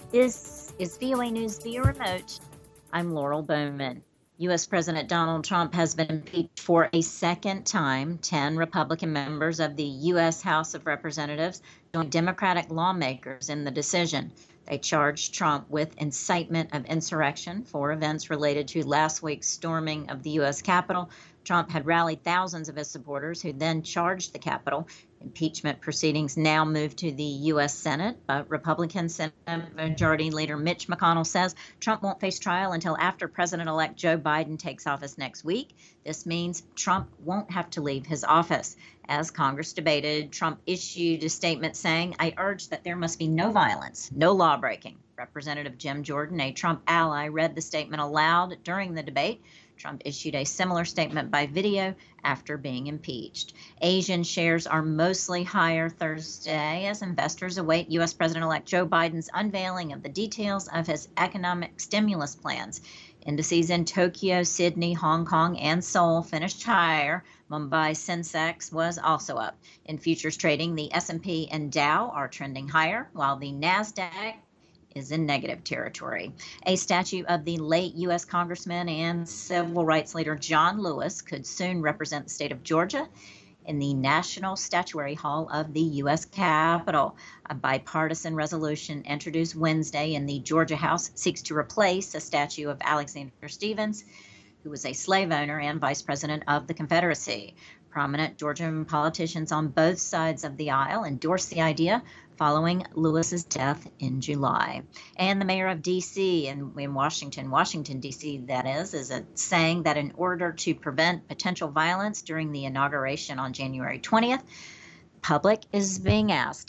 This is VOA News via remote. I'm Laurel Bowman. U.S. President Donald Trump has been impeached for a second time. 10 Republican members of the U.S. House of Representatives joined Democratic lawmakers in the decision. They charged Trump with incitement of insurrection for events related to last week's storming of the U.S. Capitol. Trump had rallied thousands of his supporters who then charged the Capitol. Impeachment proceedings now move to the U.S. Senate, but Republican Senate Majority Leader Mitch McConnell says Trump won't face trial until after President-elect Joe Biden takes office next week. This means Trump won't have to leave his office. As Congress debated, Trump issued a statement saying, "I urge that there must be no violence, no lawbreaking." Representative Jim Jordan, a Trump ally, read the statement aloud during the debate. Trump issued a similar statement by video after being impeached. Asian shares are mostly higher Thursday as investors await U.S. President-elect Joe Biden's unveiling of the details of his economic stimulus plans. Indices in Tokyo, Sydney, Hong Kong, and Seoul finished higher. Mumbai Sensex was also up. In futures trading, the S&P and Dow are trending higher, while the Nasdaq is in negative territory. A statue of the late U.S. Congressman and civil rights leader John Lewis could soon represent the state of Georgia in the National Statuary Hall of the U.S. Capitol. A bipartisan resolution introduced Wednesday in the Georgia House seeks to replace a statue of Alexander Stephens, who was a slave owner and vice president of the Confederacy. Prominent Georgian politicians on both sides of the aisle endorsed the idea following Lewis's death in July. And the mayor of D.C. in Washington, D.C., that is saying that in order to prevent potential violence during the inauguration on January 20th, the public is being asked